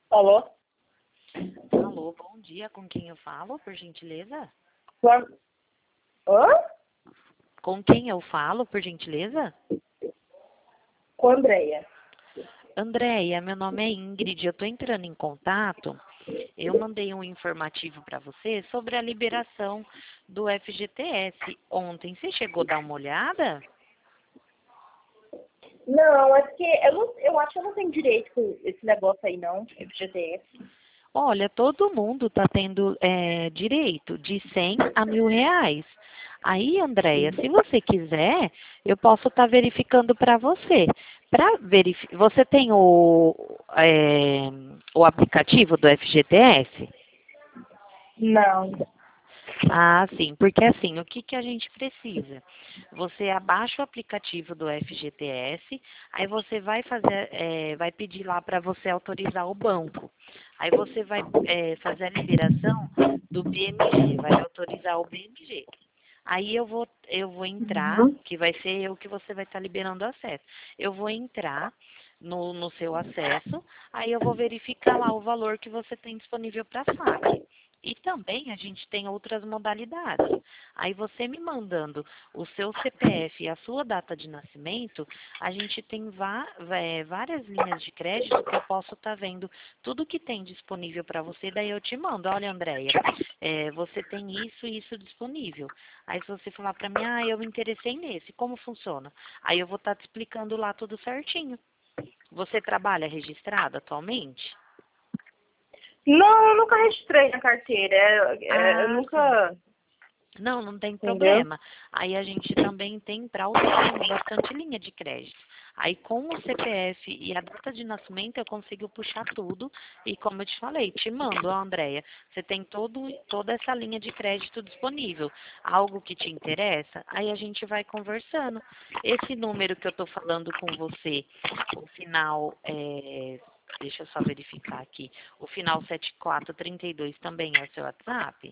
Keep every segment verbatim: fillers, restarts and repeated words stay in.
Alô? Alô, bom dia. Com quem eu falo, por gentileza? Quando... Hã? Com quem eu falo, por gentileza? Com a Andréia. Andréia, meu nome é Ingrid. Eu estou entrando em contato. Eu mandei um informativo para você sobre a liberação do F G T S ontem. Você chegou a dar uma olhada? Não, é porque eu, não, eu acho que eu não tenho direito com esse negócio aí, não, F G T S. Olha, todo mundo está tendo é, direito de cem a mil reais. Aí, Andréia, se você quiser, eu posso estar verificando para você. Para verificar, você tem o, é, o aplicativo do F G T S? Não. Ah, sim, porque assim, o que, que a gente precisa? Você abaixa o aplicativo do F G T S, aí você vai fazer, é, vai pedir lá para você autorizar o banco. Aí você vai é, fazer a liberação do B M G, vai autorizar o B M G. Aí eu vou, eu vou entrar, Uhum. que vai ser eu que você vai estar liberando o acesso. Eu vou entrar no, no seu acesso, aí eu vou verificar lá o valor que você tem disponível para saque. E também a gente tem outras modalidades. Aí você me mandando o seu C P F e a sua data de nascimento, a gente tem vá- é, várias linhas de crédito que eu posso estar vendo tudo que tem disponível para você, daí eu te mando. Olha, Andréia, é, você tem isso e isso disponível. Aí se você falar para mim, ah, eu me interessei nesse, como funciona? Aí eu vou estar te explicando lá tudo certinho. Você trabalha registrado atualmente? Não, eu nunca registrei na carteira. É, é, eu Ah, sim. nunca... Não, não tem Entendeu? problema. Aí a gente também tem para autônomo bastante linha de crédito. Aí com o C P F e a data de nascimento eu consigo puxar tudo e como eu te falei, te mando, ó, Andréia, você tem todo, toda essa linha de crédito disponível. Algo que te interessa? Aí a gente vai conversando. Esse número que eu estou falando com você, o final é, deixa eu só verificar aqui, o final sete quatro três dois também é o seu WhatsApp?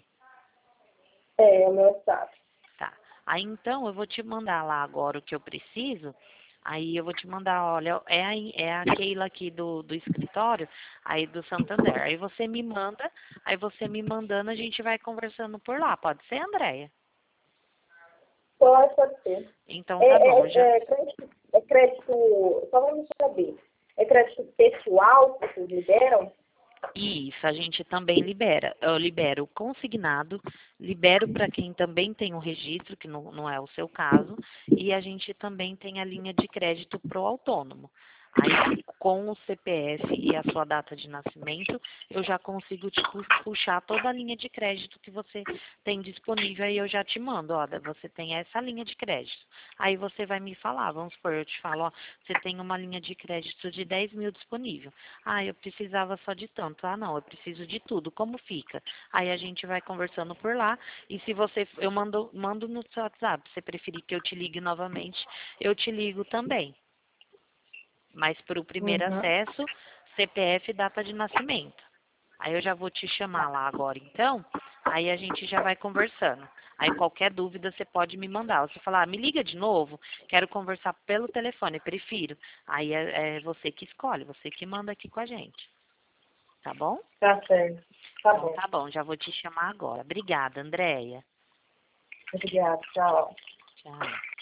É, é o meu estado. Tá. Aí então eu vou te mandar lá agora o que eu preciso. Aí eu vou te mandar, olha, é a, é a Keila aqui do, do escritório, aí do Santander. Aí você me manda, aí você me mandando, a gente vai conversando por lá. Pode ser, Andréia? Pode, pode ser. Então É, tá bom, já. é, é, crédito, é crédito... Só vamos saber. É crédito pessoal que vocês liberam? Isso, a gente também libera. Eu libero o consignado, libero para quem também tem o registro, que não, não é o seu caso, e a gente também tem a linha de crédito para o autônomo. Aí, com o C P F e a sua data de nascimento, eu já consigo te pu- puxar toda a linha de crédito que você tem disponível e eu já te mando, ó, você tem essa linha de crédito. Aí você vai me falar, vamos supor, eu te falo, ó, você tem uma linha de crédito de dez mil disponível. Ah, eu precisava só de tanto. Ah, não, eu preciso de tudo. Como fica? Aí a gente vai conversando por lá. E se você, eu mando, mando no seu WhatsApp. Se você preferir que eu te ligue novamente, eu te ligo também. Mas para o primeiro Uhum. acesso, C P F e data de nascimento. Aí eu já vou te chamar lá agora, então. Aí a gente já vai conversando. Aí qualquer dúvida você pode me mandar. Você falar, ah, me liga de novo, quero conversar pelo telefone, prefiro. Aí é, é você que escolhe, você que manda aqui com a gente. Tá bom? Tá certo. Tá Então bom. tá bom, já vou te chamar agora. Obrigada, Andréia. Obrigada. Tchau. Tchau.